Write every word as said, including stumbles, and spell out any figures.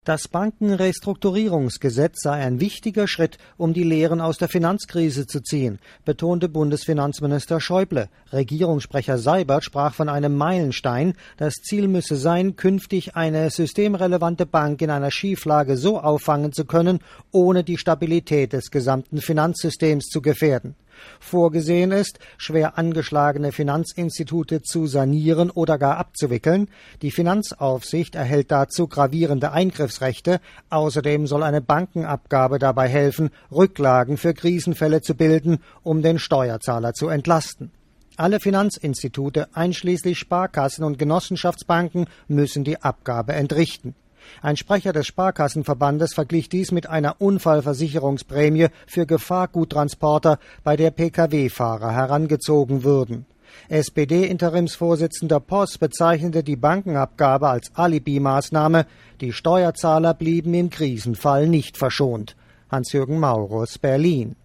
Das Bankenrestrukturierungsgesetz sei ein wichtiger Schritt, um die Lehren aus der Finanzkrise zu ziehen, betonte Bundesfinanzminister Schäuble. Regierungssprecher Seibert sprach von einem Meilenstein. Das Ziel müsse sein, künftig eine systemrelevante Bank in einer Schieflage so auffangen zu können, ohne die Stabilität des gesamten Finanzsystems zu gefährden. Vorgesehen ist, schwer angeschlagene Finanzinstitute zu sanieren oder gar abzuwickeln. Die Finanzaufsicht erhält dazu gravierende Eingriffsrechte. Außerdem soll eine Bankenabgabe dabei helfen, Rücklagen für Krisenfälle zu bilden, um den Steuerzahler zu entlasten. Alle Finanzinstitute, einschließlich Sparkassen und Genossenschaftsbanken, müssen die Abgabe entrichten. Ein Sprecher des Sparkassenverbandes verglich dies mit einer Unfallversicherungsprämie für Gefahrguttransporter, bei der Pkw-Fahrer herangezogen würden. S P D-Interimsvorsitzender Poss bezeichnete die Bankenabgabe als Alibi-Maßnahme. Die Steuerzahler blieben im Krisenfall nicht verschont. Hans-Jürgen Maurus, Berlin.